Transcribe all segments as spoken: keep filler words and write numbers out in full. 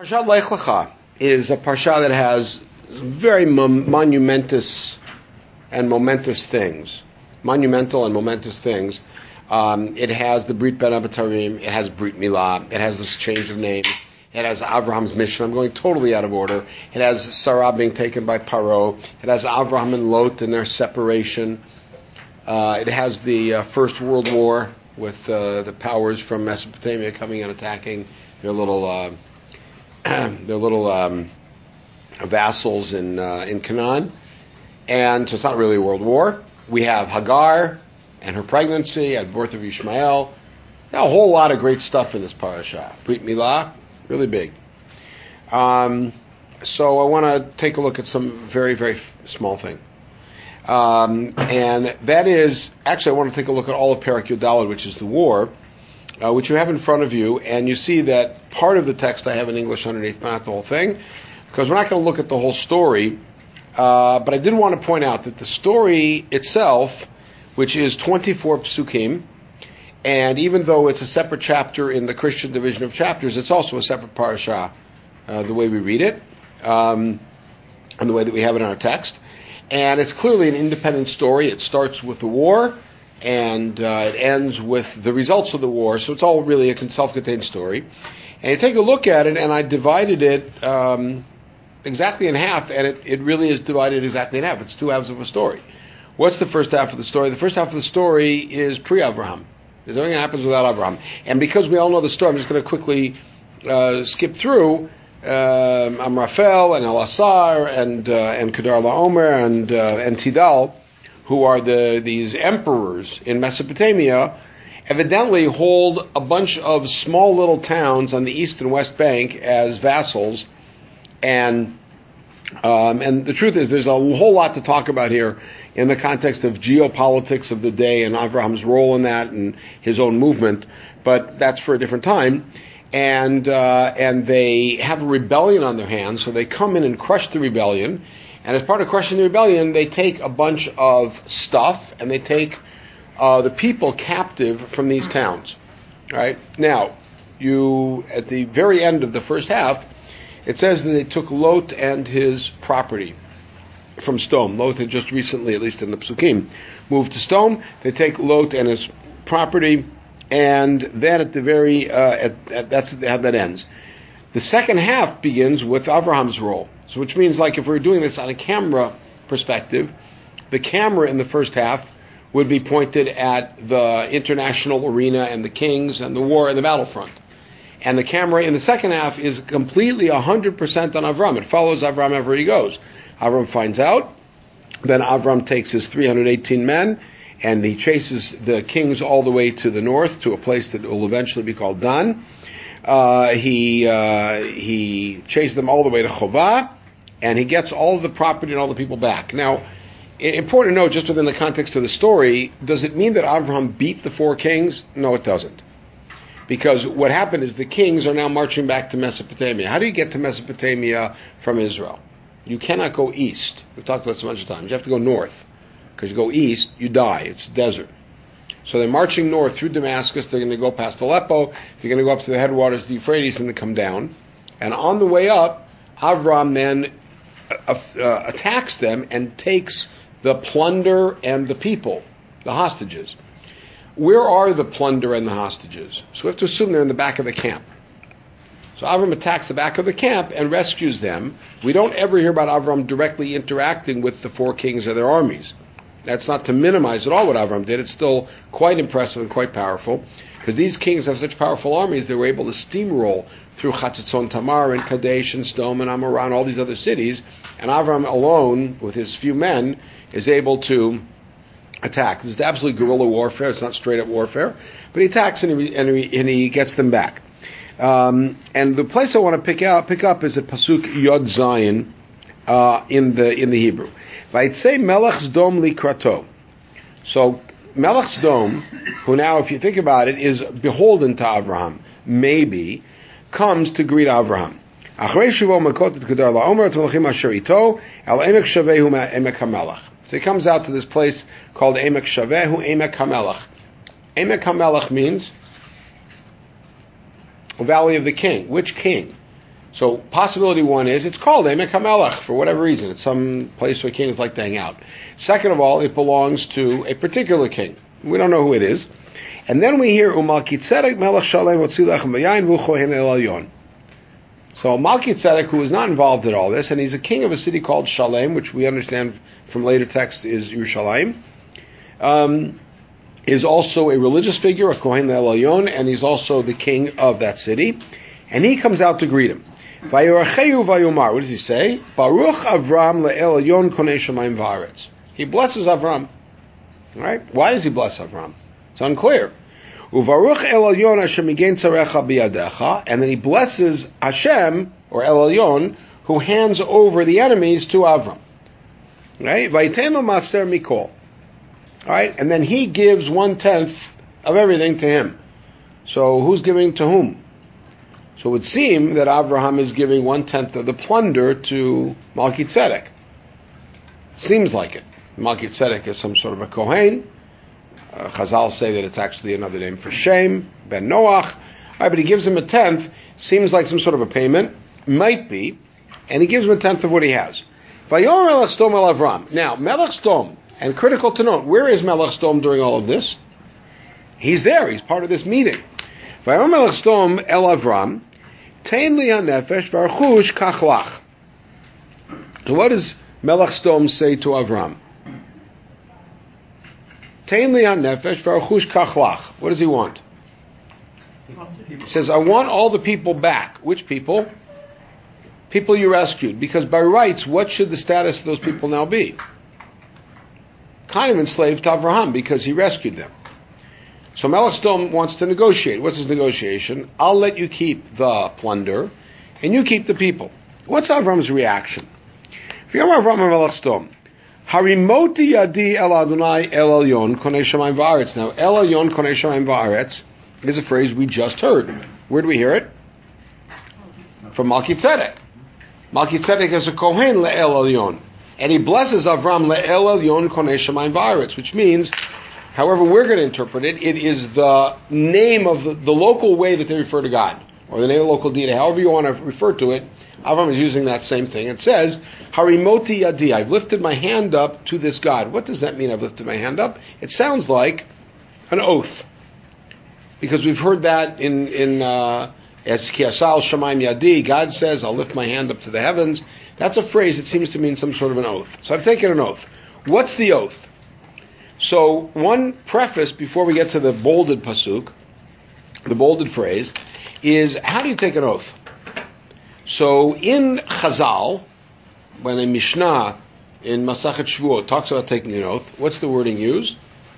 Parshat Lech Lecha is a parsha that has very mon- monumentous and momentous things. Monumental and momentous things. Um, it has the Brit Ben Abatarim, it has Brit Milah, it has this change of name, it has Abraham's mission. I'm going totally out of order. It has Sarah being taken by Paro. It has Abraham and Lot and their separation. Uh, it has the uh, First World War with uh, the powers from Mesopotamia coming and attacking their little uh, their little um, vassals in uh, in Canaan. And so it's not really a world war. We have Hagar and her pregnancy and birth of Ishmael. Now, a whole lot of great stuff in this parasha. Brit Milah, really big. Um, so I want to take a look at some very, very f- small thing. Um, and that is, actually I want to take a look at all of Perek Yud Daled, which is the war, uh, which you have in front of you, and you see that part of the text I have in English underneath, but not the whole thing, because we're not going to look at the whole story, uh, but I did want to point out that the story itself, which is twenty-four psukim, and even though it's a separate chapter in the Christian division of chapters, it's also a separate parasha, uh, the way we read it, um, and the way that we have it in our text. And it's clearly an independent story. It starts with the war, and uh, it ends with the results of the war. So it's all really a self-contained story. And you take a look at it, and I divided it um, exactly in half, and it, it really is divided exactly in half. It's two halves of a story. What's the first half of the story? The first half of the story is pre-Avraham. There's everything that happens without Avraham. And because we all know the story, I'm just going to quickly uh, skip through Um, Amraphel and Elasar and uh, and Kedar Laomer and uh, and Tidal, who are the these emperors in Mesopotamia, evidently hold a bunch of small little towns on the east and west bank as vassals, and um, and the truth is there's a whole lot to talk about here in the context of geopolitics of the day and Abraham's role in that and his own movement, but that's for a different time. And uh, and they have a rebellion on their hands, so they come in and crush the rebellion. And as part of crushing the rebellion, they take a bunch of stuff and they take uh, the people captive from these towns. Right now, you at the very end of the first half, it says that they took Lot and his property from Sodom. Lot had just recently, at least in the Psukim, moved to Sodom. They take Lot and his property. And then at the very, uh, at, at, that's how that ends. The second half begins with Abraham's role. So which means like if we were doing this on a camera perspective, the camera in the first half would be pointed at the international arena and the kings and the war and the battlefront. And the camera in the second half is completely one hundred percent on Avram. It follows Avram wherever he goes. Avram finds out. Then Avram takes his three hundred eighteen men, and he chases the kings all the way to the north, to a place that will eventually be called Dan. Uh, he uh, he chases them all the way to Chovah, and he gets all of the property and all the people back. Now, important to note, just within the context of the story, does it mean that Abraham beat the four kings? No, it doesn't. Because what happened is the kings are now marching back to Mesopotamia. How do you get to Mesopotamia from Israel? You cannot go east. We've talked about this a bunch of times. You have to go north. Because you go east, you die. It's desert. So they're marching north through Damascus. They're going to go past Aleppo. They're going to go up to the headwaters of the Euphrates and then come down. And on the way up, Avram then uh, uh, attacks them and takes the plunder and the people, the hostages. Where are the plunder and the hostages? So we have to assume they're in the back of the camp. So Avram attacks the back of the camp and rescues them. We don't ever hear about Avram directly interacting with the four kings or their armies. That's not to minimize at all what Avram did. It's still quite impressive and quite powerful, because these kings have such powerful armies, they were able to steamroll through Chatzitzon Tamar and Kadesh and Sodom and Amorah and all these other cities, and Avram alone, with his few men, is able to attack. This is absolute guerrilla warfare. It's not straight-up warfare, but he attacks and he, and he, and he gets them back. Um, and the place I want to pick out, pick up is at Pasuk Yod Zayin uh, in the in the Hebrew. Vaytzei Melech Sdom likrato. So Melech Sdom, who now, if you think about it, is beholden to Abraham, maybe, comes to greet Abraham. So he comes out to this place called Emek Shavehu Emek HaMelech. Emek HaMelech means Valley of the King. Which king? So possibility one is it's called Emek HaMelech for whatever reason. It's some place where kings like to hang out. Second of all, it belongs to a particular king. We don't know who it is. And then we hear Umalki Tzedek Melech Shalem Hotzi Lechem B'Yayin V'Hu Kohen El Elyon. So Malki Tzedek, who is not involved in all this, and he's a king of a city called Shalem, which we understand from later texts is Yerushalayim, um, is also a religious figure, a Kohen El Elyon, and he's also the king of that city. And he comes out to greet him. Vayorchehu vayomar. What does he say? Baruch Avram le'el Elyon konei shamayim va'aretz. He blesses Avram. All right? Why does he bless Avram? It's unclear. Uvaruch El Elyon Hashem migein tzarecha biyadecha, and then he blesses Hashem or El Elyon, who hands over the enemies to Avram. Right? Vayitenu maser mikol. All right, and then he gives one tenth of everything to him. So who's giving to whom? So it would seem that Abraham is giving one tenth of the plunder to Malki Tzedek. Seems like it. Malki Tzedek is some sort of a Kohen. Uh, Chazal say that it's actually another name for Shem, Ben Noach. All right, but he gives him a tenth. Seems like some sort of a payment. Might be. And he gives him a tenth of what he has. Vayomer Melech Sdom el Avram. Now, Melech Sdom, and critical to note, where is Melech Sdom during all of this? He's there. He's part of this meeting. Vayomer Melech Sdom el Avram. Tein li hanefesh v'archush kachlach. So what does Melech Sdom say to Avram? Tein li hanefesh v'archush kachlach. What does he want? He says, I want all the people back. Which people? People you rescued. Because by rights, what should the status of those people now be? Kind of enslaved to Avraham because he rescued them. So Melech Sdom wants to negotiate. What's his negotiation? I'll let you keep the plunder, and you keep the people. What's Avram's reaction? Avram Melech Sdom, Harimoti yadi el Adonai el Elyon konei shamayim va'aretz. Now, el Elyon konei shamayim va'aretz is a phrase we just heard. Where do we hear it? From Malki Tzedek. Malki Tzedek is a Kohen le'el Elyon, and he blesses Avram le'el Elyon konei shamayim va'aretz, which means, however we're going to interpret it, it is the name of the, the local way that they refer to God, or the name of the local deity, however you want to refer to it. Avram is using that same thing. It says, Harimoti yadi, I've lifted my hand up to this God. What does that mean, I've lifted my hand up? It sounds like an oath. Because we've heard that in, in uh, Es ki asal shamayim yadi, God says, I'll lift my hand up to the heavens. That's a phrase that seems to mean some sort of an oath. So I've taken an oath. What's the oath? So one preface before we get to the bolded pasuk, the bolded phrase, is how do you take an oath? So in Chazal, when a Mishnah in Masachet Shvuot talks about taking an oath, what's the wording used?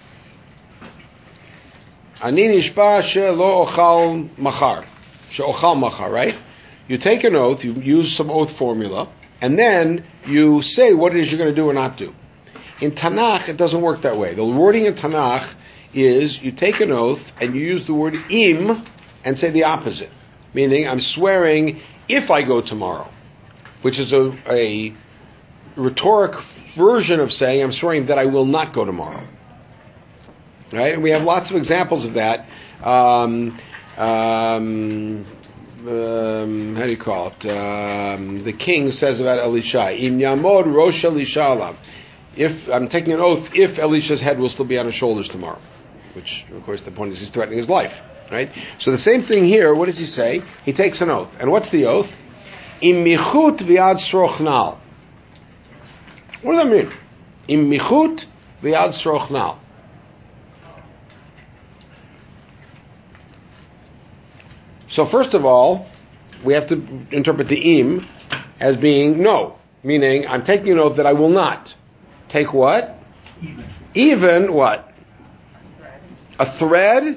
Ani nishba she'lo ochal machar, she'ochal machar, right? You take an oath, you use some oath formula, and then you say what it is you're going to do or not do. In Tanakh, it doesn't work that way. The wording in Tanakh is you take an oath and you use the word im and say the opposite. Meaning, I'm swearing if I go tomorrow, which is a, a rhetoric version of saying I'm swearing that I will not go tomorrow. Right? And we have lots of examples of that. Um, um, um, how do you call it? Um, the king says about Elisha, Im yamod rosh Elisha alav. If I'm taking an oath, if Elisha's head will still be on his shoulders tomorrow, which of course the point is he's threatening his life, right? So the same thing here. What does he say? He takes an oath, and what's the oath? Im michut v'yad srochnal. What does that mean? Im michut v'yad srochnal. So first of all, we have to interpret the im as being no, meaning I'm taking an oath that I will not. Take what? Even. Even what? A thread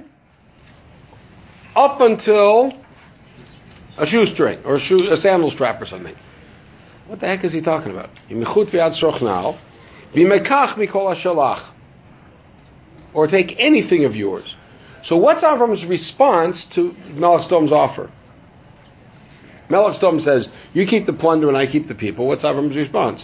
up until a shoestring or a, shoe, a sandal strap or something. What the heck is he talking about? Or take anything of yours. So what's Avram's response to Melech Sdom's offer? Melech Sdom says, you keep the plunder and I keep the people. What's Avram's response?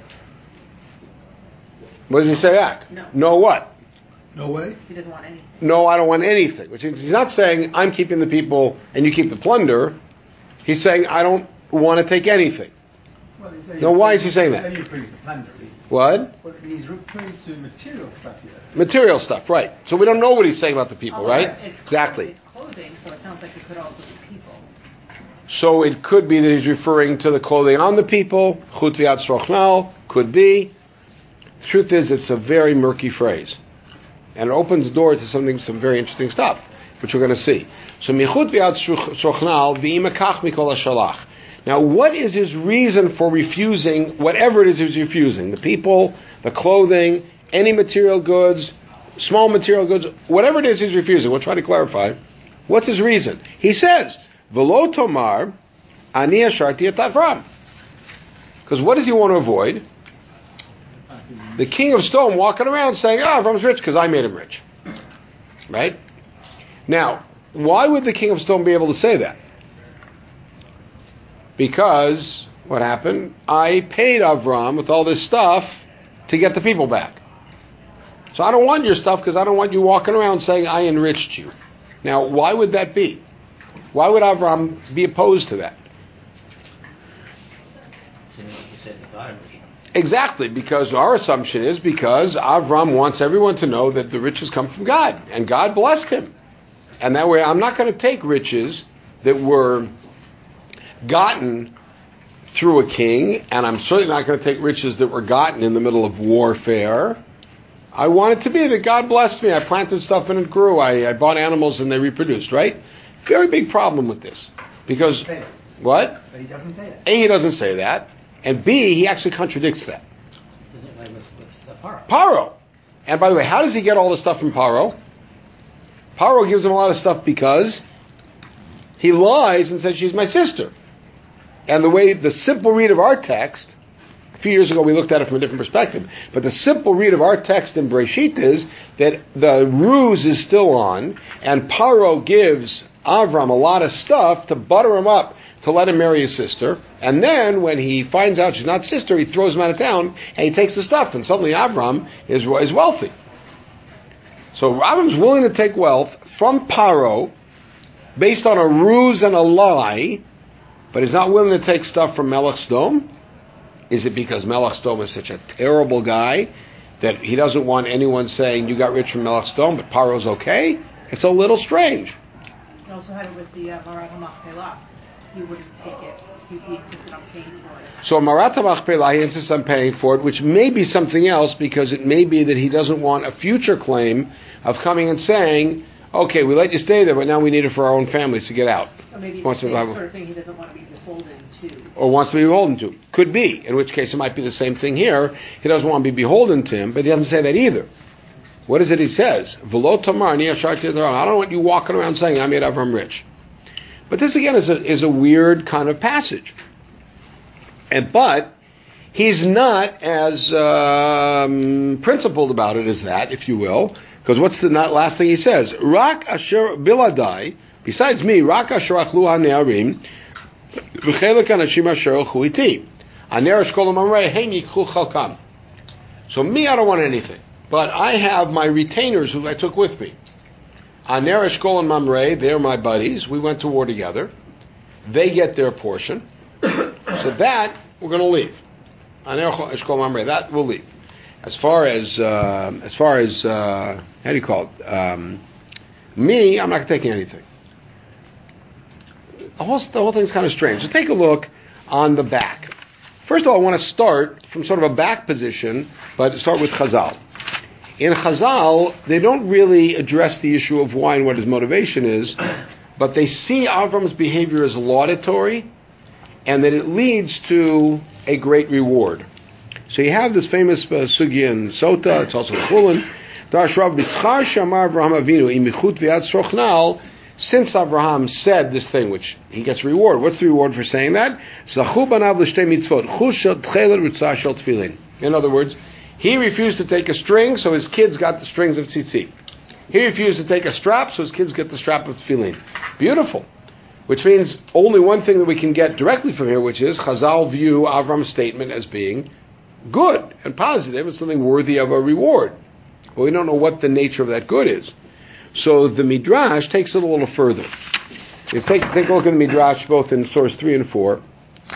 What does he say back? No. No what? No way? He doesn't want anything. No, I don't want anything. Which means he's not saying, I'm keeping the people and you keep the plunder. He's saying, I don't want to take anything. Well, now, why is he saying that? What? Well, he's referring to material stuff here. Material stuff, right. So we don't know what he's saying about the people, oh, right? It's exactly. It's clothing, so it sounds like it could also be people. So it could be that he's referring to the clothing on the people. Chut v'yad srochnal, could be. The truth is, it's a very murky phrase. And it opens the door to something, some very interesting stuff, which we're going to see. So, michut v'yad srochnal v'imakach mikol hashalach. Now, what is his reason for refusing whatever it is he's refusing? The people, the clothing, any material goods, small material goods, whatever it is he's refusing. We'll try to clarify. What's his reason? He says, V'lo tomar ani asharti et Avram. Because what does he want to avoid? The king of stone walking around saying, ah, oh, Avram's rich because I made him rich. Right? Now, why would the king of stone be able to say that? Because, what happened? I paid Avram with all this stuff to get the people back. So I don't want your stuff because I don't want you walking around saying I enriched you. Now, why would that be? Why would Avram be opposed to that? Exactly, because our assumption is because Avram wants everyone to know that the riches come from God, and God blessed him. And that way, I'm not going to take riches that were gotten through a king, and I'm certainly not going to take riches that were gotten in the middle of warfare. I want it to be that God blessed me. I planted stuff and it grew. I, I bought animals and they reproduced, right? Very big problem with this. Because, what? But he doesn't say that. A, he doesn't say that. And B, he actually contradicts that. Doesn't like with, with the Paro. Paro. And by the way, how does he get all the stuff from Paro? Paro gives him a lot of stuff because he lies and says she's my sister. And the way, the simple read of our text, a few years ago we looked at it from a different perspective, but the simple read of our text in Breshit is that the ruse is still on, and Paro gives Avram a lot of stuff to butter him up, to let him marry his sister, and then when he finds out she's not sister, he throws him out of town, and he takes the stuff, and suddenly Avram is, is wealthy. So Avram's willing to take wealth from Paro, based on a ruse and a lie, but he's not willing to take stuff from Melech Sdom. Is it because Melech Sdom is such a terrible guy that he doesn't want anyone saying you got rich from Melech Sdom, but Paro's okay? It's a little strange. He also had it with the uh, Marat HaMachpelah. He wouldn't take it. He, he insisted on paying for it. So Marat HaMachpelah, he insists on paying for it, which may be something else, because it may be that he doesn't want a future claim of coming and saying, okay, we let you stay there, but now we need it for our own families to get out. Or maybe it's wants the to same have, sort of thing he doesn't want to be beholden to. Or wants to be beholden to. Could be. In which case it might be the same thing here. He doesn't want to be beholden to him, but he doesn't say that either. What is it he says? V'lo tamar ani asharti et Avram. I don't want you walking around saying I made Avram rich. But this again is a, is a weird kind of passage. And but he's not as um, principled about it as that, if you will. Because what's the not last thing he says? Rak asher biladai, besides me, rak asher achlu hanearim, v'chelek anashim asher alchu iti. Aner eshkol mamrei hein yikchu chalkam. So me, I don't want anything. But I have my retainers who I took with me. Aner eshkol and mamrei, they're my buddies. We went to war together. They get their portion. So that, we're going to leave. Aner eshkol mamrei, that we'll leave. As far as, uh, as far as, uh, how do you call it? Um, me, I'm not taking anything. The whole, the whole thing's kind of strange. So take a look on the back. First of all, I want to start from sort of a back position, but start with Chazal. In Chazal, they don't really address the issue of why and what his motivation is, but they see Avram's behavior as laudatory, and that it leads to a great reward. So you have this famous uh, sugya in Sota, it's also in Chulin. Since Abraham said this thing, which he gets reward, what's the reward for saying that? In other words, he refused to take a string, so his kids got the strings of tzitzit. He refused to take a strap, so his kids get the strap of tefillin. Beautiful. Which means only one thing that we can get directly from here, which is Chazal view Avram's statement as being good and positive and something worthy of a reward. But we don't know what the nature of that good is. So the Midrash takes it a little further. Let's take, take a look at the Midrash both in source three and four.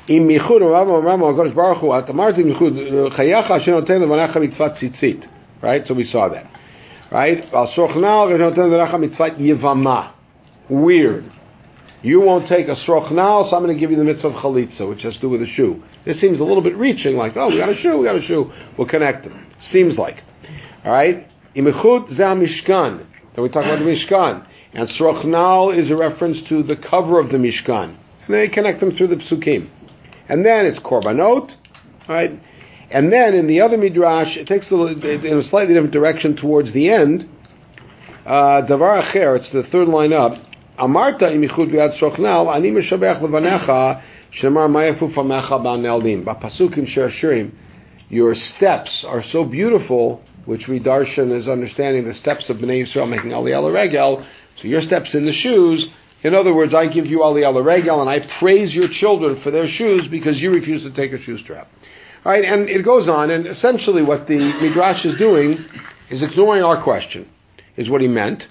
Im michud Rambam Rambam Hakadosh Baruch Hu atamarti michud chayacha asher noten levanecha mitzvat tzitzit. Right, so we saw that. Right, al srochnal noten levanecha mitzvat yevama. Weird. You won't take a srochnal, so I'm going to give you the mitzvah of chalitza, which has to do with a shoe. This seems a little bit reaching, like, oh, we got a shoe, we got a shoe. We'll connect them. Seems like. All right? Imichut za mishkan. Then we talk about the mishkan. And srochnal is a reference to the cover of the mishkan. And they connect them through the psukim. And then it's korbanot. Right? And then in the other midrash, it takes a little, in a slightly different direction towards the end. Uh, davar acher, it's the third line up. Amarta imichut biad srochnal, ani meshabech levanecha, shemar mayafu famecha ba'neldim. Ba'pasukim she'ashirim. Your steps are so beautiful, which we darshan is understanding the steps of Bnei Yisrael making aliyah l'regel. So your steps in the shoes. In other words, I give you aliyah l'regel, and I praise your children for their shoes because you refuse to take a shoe strap. All right, and it goes on, and essentially what the midrash is doing is ignoring our question, is what he meant,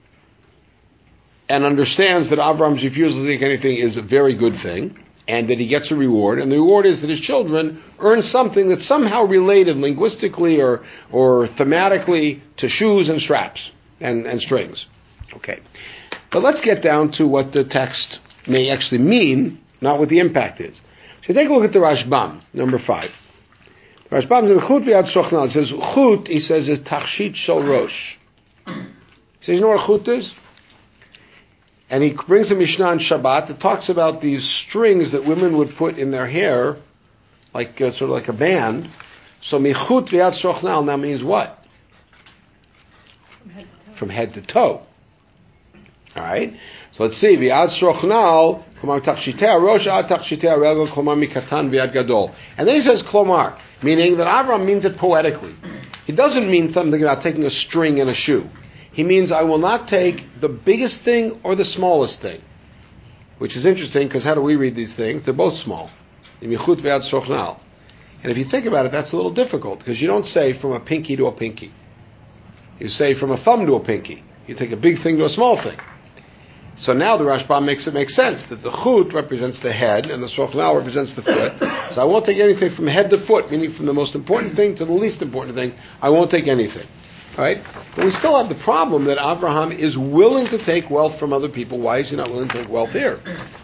and understands that Avram's refusal to take anything is a very good thing, and that he gets a reward, and the reward is that his children earn something that's somehow related linguistically or or thematically to shoes and straps and, and strings. Okay. But let's get down to what the text may actually mean, not what the impact is. So take a look at the Rashbam, number five. The Rashbam says, Chut v'yad sochnal. It says, Chut, he says, is tachshit shel rosh. He says, you know what a chut is? And he brings a Mishnah on Shabbat that talks about these strings that women would put in their hair, like uh, sort of like a band. So michut v'yad sochnal now means what? From head to toe. From head to toe. All right. So let's see. V'yad sochnal, klomar tachshitei rosh ad tachshitei regel, klomar mikatan v'yad gadol. And then he says klomar, meaning that Avram means it poetically. He doesn't mean something about taking a string in a shoe. He means I will not take the biggest thing or the smallest thing. Which is interesting because how do we read these things? They're both small. And if you think about it, that's a little difficult because you don't say from a pinky to a pinky. You say from a thumb to a pinky. You take a big thing to a small thing. So now the Rashbam makes it make sense that the chut represents the head and the sochnal represents the foot. So I won't take anything from head to foot, meaning from the most important thing to the least important thing. I won't take anything. Right? But we still have the problem that Abraham is willing to take wealth from other people. Why is he not willing to take wealth here?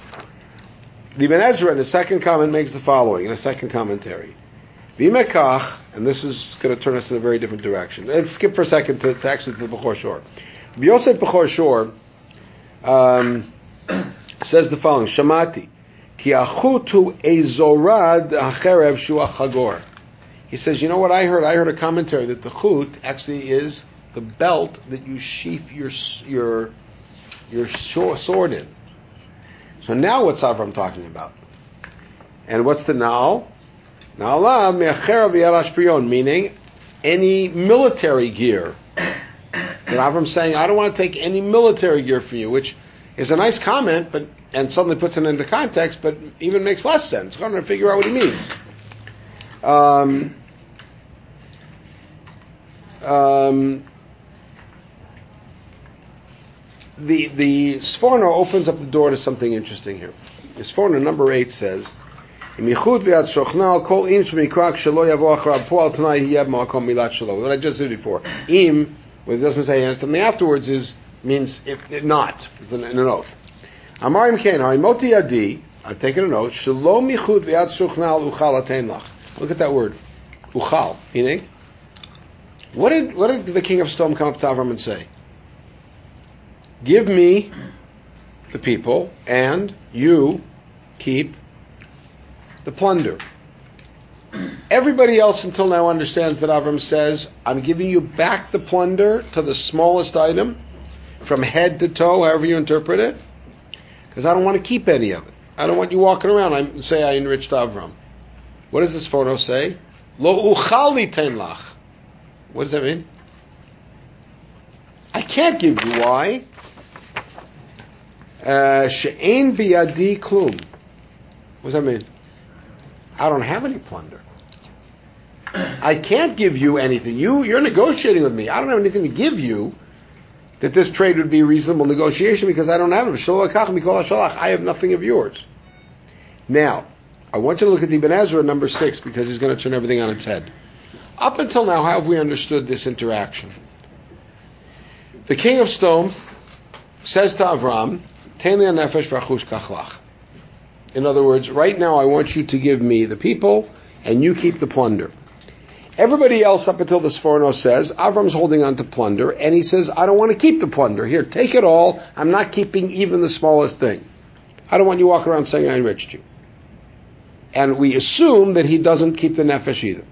The Ibn Ezra in the second comment makes the following, in a second commentary. V'imekach, and this is going to turn us in a very different direction. Let's skip for a second to, to actually to the Bechor Shor. Yosef Bechor Shor um, says the following, Shamati, ki achutu ezorad hacherev shua chagor. He says, you know what I heard? I heard a commentary that the chut actually is the belt that you sheath your your your sword in. So now what's Avram talking about? And what's the na'al? Na'ala me'acherav yarash priyon, meaning any military gear. That Avram's saying, I don't want to take any military gear from you, which is a nice comment, but and suddenly puts it into context, but even makes less sense. I'm trying to figure out what he means. Um, um, the the Sforno opens up the door to something interesting here. The Sforno number eight says, what I just said before. Im, when it doesn't say something afterwards, is means if, if not. It's an, an oath. Amarim Ken, Harimoti Yadi, I've taken an oath, Shalom Michud Viad Shuchnal Uchal Atein Lach. Look at that word. Uchal, meaning, what did what did the king of Sodom come up to Avram and say? Give me the people, and you keep the plunder. Everybody else until now understands that Avram says, I'm giving you back the plunder to the smallest item, from head to toe, however you interpret it, because I don't want to keep any of it. I don't want you walking around and say I enriched Avram. What does this photo say? Lo uchali ten lach. What does that mean? I can't give you. Why? She'ein biyadi klum. What does that mean? I don't have any plunder. I can't give you anything. You, you're negotiating with me. I don't have anything to give you that this trade would be a reasonable negotiation because I don't have it. I have nothing of yours. Now, I want you to look at the Ibn Ezra number six because he's going to turn everything on its head. Up until now, how have we understood this interaction? The king of Stone says to Avram, Tein li nefesh v'achush kachlach. In other words, right now I want you to give me the people and you keep the plunder. Everybody else up until the Sforno says, Avram's holding on to plunder, and he says, I don't want to keep the plunder. Here, take it all. I'm not keeping even the smallest thing. I don't want you walking around saying I enriched you. And we assume that he doesn't keep the nefesh either.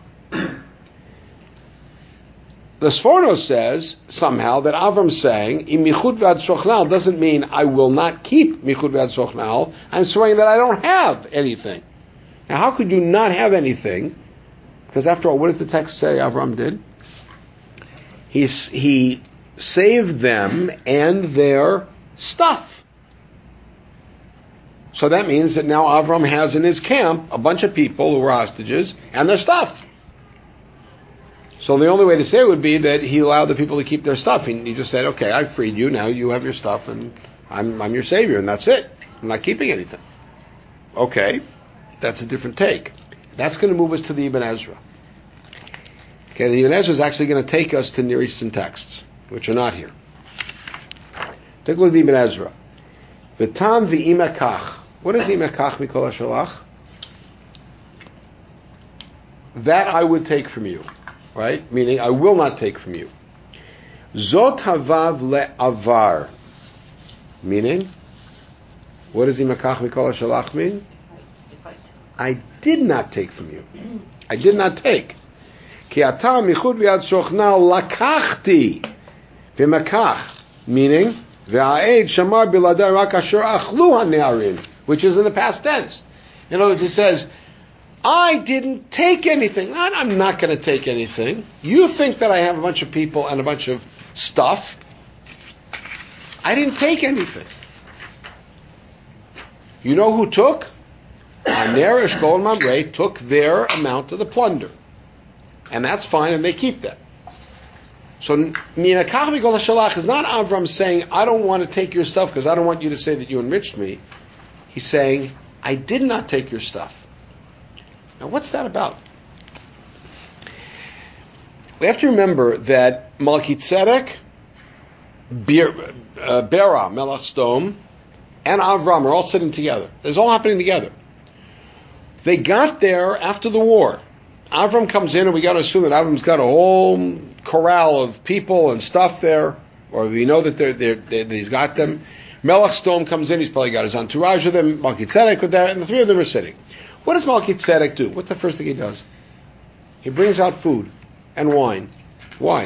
The Sforno says, somehow, that Avram's saying, Im michud v'ad sochnal doesn't mean I will not keep michud v'ad sochnal. I'm swearing that I don't have anything. Now, how could you not have anything? Because after all, what does the text say Avram did? He's, he saved them and their stuff. So that means that now Avram has in his camp a bunch of people who were hostages and their stuff. So the only way to say it would be that he allowed the people to keep their stuff. He, he just said, okay, I freed you, now you have your stuff, and I'm, I'm your savior, and that's it. I'm not keeping anything. Okay, that's a different take. That's going to move us to the Ibn Ezra. Okay, the Ibn Ezra is actually going to take us to Near Eastern texts, which are not here. Take a look at the Ibn Ezra. V'tam v'imekach. What is imekach mikol hashalach? That I would take from you. Right? Meaning, I will not take from you. Zot havav le'avar. Meaning, what does imekach mikol hashalach mean? I did not take from you. I did not take. Ki ata michud v'yad shochnal lakachti v'mekach. Meaning, v'ha'ed shamar biladai rak asher achlu ha'ne'arim. Which is in the past tense. In other words, it says, I didn't take anything. I'm not going to take anything. You think that I have a bunch of people and a bunch of stuff. I didn't take anything. You know who took? Aner, Eshkol, and Mamre took their amount of the plunder. And that's fine, and they keep that. So, Minakach Mikol HaShalach is not Avram saying, I don't want to take your stuff because I don't want you to say that you enriched me. He's saying, I did not take your stuff. Now, what's that about? We have to remember that Melchizedek, Bera, uh, Bera, Melech Sdom, and Avram are all sitting together. It's all happening together. They got there after the war. Avram comes in, and we got to assume that Avram's got a whole corral of people and stuff there, or we know that they're, they're, they're, that he's got them. Melech Sdom comes in, he's probably got his entourage with him, Melchizedek with that, and the three of them are sitting. What does Melchizedek do? What's the first thing he does? He brings out food and wine. Why?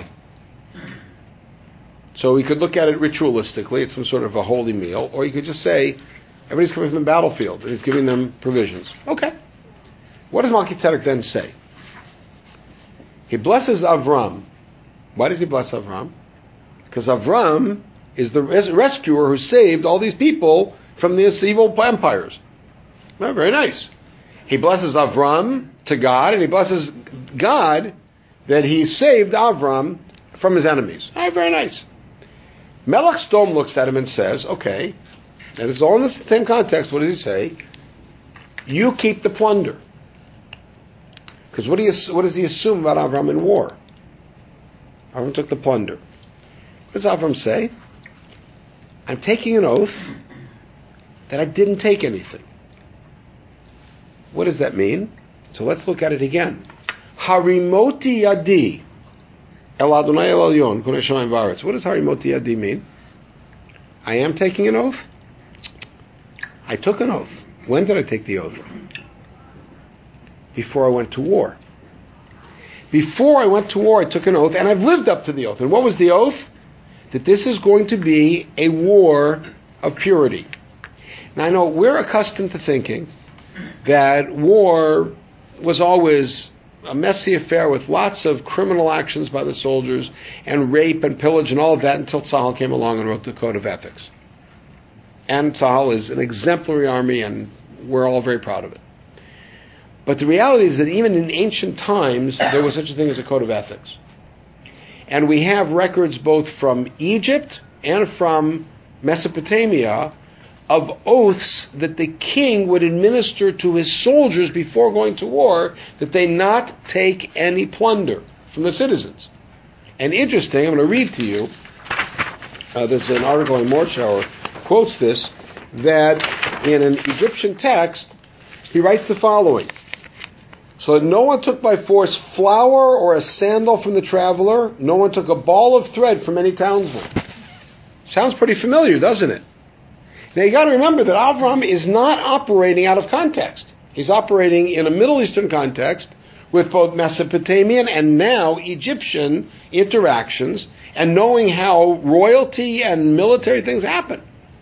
So we could look at it ritualistically, it's some sort of a holy meal, or you could just say, everybody's coming from the battlefield, and he's giving them provisions. Okay. What does Melchizedek then say? He blesses Avram. Why does he bless Avram? Because Avram is the res- rescuer who saved all these people from these evil empires. Well, very nice. He blesses Avram to God, and he blesses God that he saved Avram from his enemies. All right, very nice. Melech Sdom looks at him and says, okay, and it's all in the same context, what does he say? You keep the plunder. Because what, do you, what does he assume about Avram in war? Avram took the plunder. What does Avram say? I'm taking an oath that I didn't take anything. What does that mean? So let's look at it again. Harimoti yadi el Adonai el Elyon konei shamayim v'aretz. What does harimoti yadi mean? I am taking an oath. I took an oath. When did I take the oath? Before I went to war. Before I went to war, I took an oath, and I've lived up to the oath. And what was the oath? That this is going to be a war of purity. Now I know we're accustomed to thinking that war was always a messy affair with lots of criminal actions by the soldiers and rape and pillage and all of that until Tzahal came along and wrote the Code of Ethics. And Tzahal is an exemplary army, and we're all very proud of it. But the reality is that even in ancient times, there was such a thing as a Code of Ethics. And we have records both from Egypt and from Mesopotamia of oaths that the king would administer to his soldiers before going to war, that they not take any plunder from the citizens. And interesting, I'm going to read to you, uh, there's an article in Morschauer, quotes this, that in an Egyptian text, he writes the following. So that no one took by force flour or a sandal from the traveler, no one took a ball of thread from any townsman. Sounds pretty familiar, doesn't it? Now you got to remember that Avram is not operating out of context. He's operating in a Middle Eastern context with both Mesopotamian and now Egyptian interactions, and knowing how royalty and military things happen.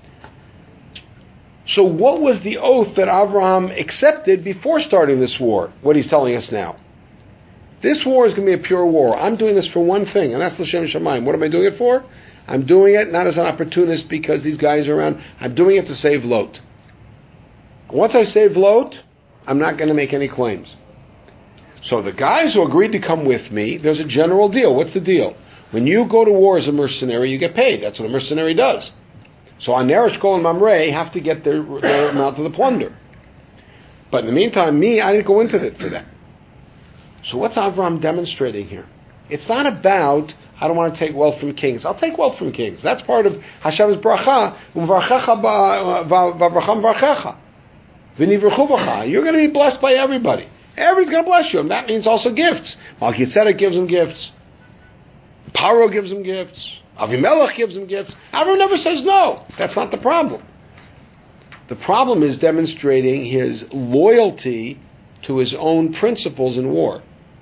So what was the oath that Avraham accepted before starting this war? What he's telling us now. This war is going to be a pure war. I'm doing this for one thing, and that's L'Shem Shamayim. What am I doing it for? I'm doing it not as an opportunist because these guys are around. I'm doing it to save Lot. Once I save Lot, I'm not going to make any claims. So the guys who agreed to come with me, there's a general deal. What's the deal? When you go to war as a mercenary, you get paid. That's what a mercenary does. So Aner, Eshkol, and Mamre have to get their, their amount of the plunder. But in the meantime, me, I didn't go into it for that. So what's Avram demonstrating here? It's not about, I don't want to take wealth from kings. I'll take wealth from kings. That's part of Hashem's bracha. You're going to be blessed by everybody. Everybody's going to bless you. And that means also gifts. Melchizedek gives them gifts. Paro gives them gifts. Avimelech gives him gifts. Avram never says no. That's not the problem. The problem is demonstrating his loyalty to his own principles in war.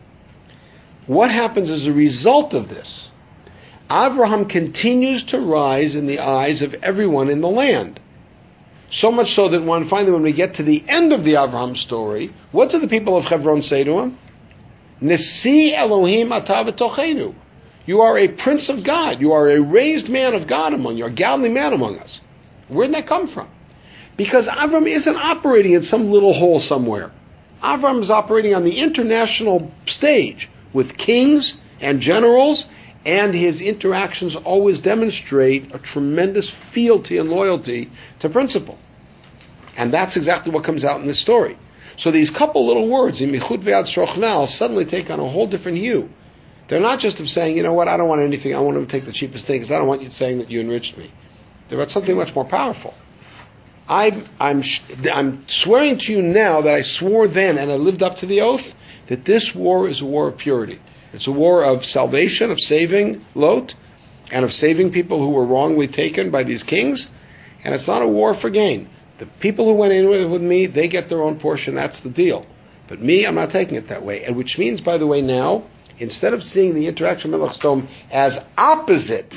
What happens as a result of this? Avraham continues to rise in the eyes of everyone in the land. So much so that when finally when we get to the end of the Avraham story, what do the people of Hebron say to him? Nesi Elohim ata b'tochenu. You are a prince of God. You are a raised man of God among you, a godly man among us. Where did that come from? Because Avram isn't operating in some little hole somewhere. Avram is operating on the international stage with kings and generals, and his interactions always demonstrate a tremendous fealty and loyalty to principle. And that's exactly what comes out in this story. So these couple little words, imichud ve'ad srochnal, suddenly take on a whole different hue. They're not just of saying, you know what, I don't want anything, I want to take the cheapest thing, because I don't want you saying that you enriched me. They're about something much more powerful. I'm, I'm, I'm swearing to you now that I swore then, and I lived up to the oath, that this war is a war of purity. It's a war of salvation, of saving Lot, and of saving people who were wrongly taken by these kings, and it's not a war for gain. The people who went in with, with me, they get their own portion, that's the deal. But me, I'm not taking it that way. And which means, by the way, now, instead of seeing the interaction with Melech Sodom as opposite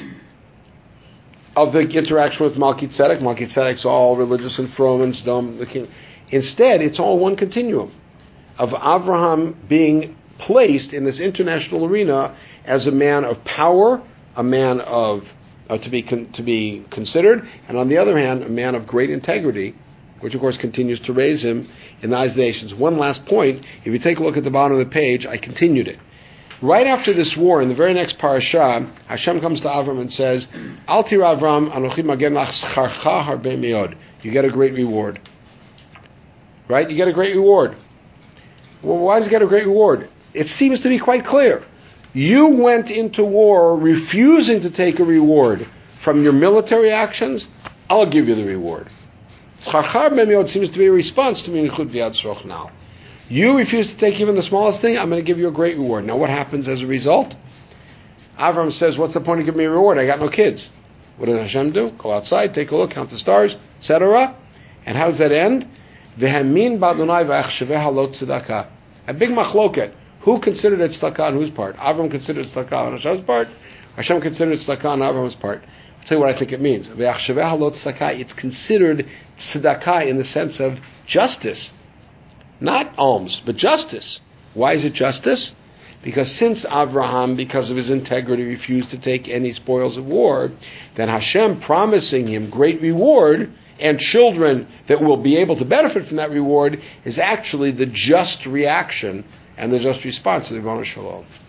of the interaction with Melchizedek, Melchizedek's all religious and from and Sodom, the king. Instead, it's all one continuum of Avraham being placed in this international arena as a man of power, a man of uh, to be con- to be considered, and on the other hand, a man of great integrity, which of course continues to raise him in the eyes of the nations. One last point: if you take a look at the bottom of the page, I continued it. Right after this war, in the very next parasha, Hashem comes to Avram and says, Al tira Avram, anochi magen lach scharcha harbe meod. You get a great reward. Right? You get a great reward. Well, why does he get a great reward? It seems to be quite clear. You went into war refusing to take a reward from your military actions. I'll give you the reward. Scharcha harbe meod seems to be a response to Minichud V'yad Srochnal. You refuse to take even the smallest thing, I'm going to give you a great reward. Now what happens as a result? Avram says, what's the point of giving me a reward? I got no kids. What does Hashem do? Go outside, take a look, count the stars, et cetera. And how does that end? V'hamin ba'adonai v'achshaveh lot tzedakah. A big machloket. Who considered it tzedakah on whose part? Avram considered tzedakah on Hashem's part. Hashem considered tzedakah on Avram's part. I'll tell you what I think it means. V'achshaveh lot tzedakah. It's considered tzedakah in the sense of justice. Not alms, but justice. Why is it justice? Because since Avraham, because of his integrity, refused to take any spoils of war, then Hashem promising him great reward and children that will be able to benefit from that reward is actually the just reaction and the just response to the Ribono Shel Olam.